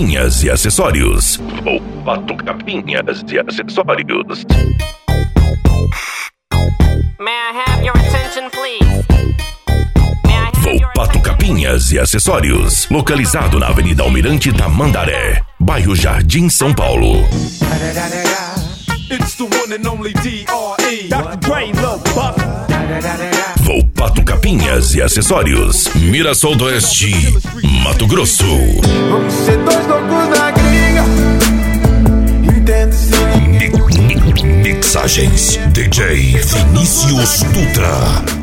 Capinhas e Acessórios. Volpato Capinhas e Acessórios. May I have your attention, please? Volpato Capinhas e Acessórios. Localizado na Avenida Almirante Tamandaré, bairro Jardim, São Paulo. It's the one and only D.R.E. Dr. Dre, Lil Buff. Volpato Capinhas e Acessórios. Mirassol do Oeste, Mato Grosso. Vamos ser dois loucos na gringa. Mixagens DJ Vinícius Dutra.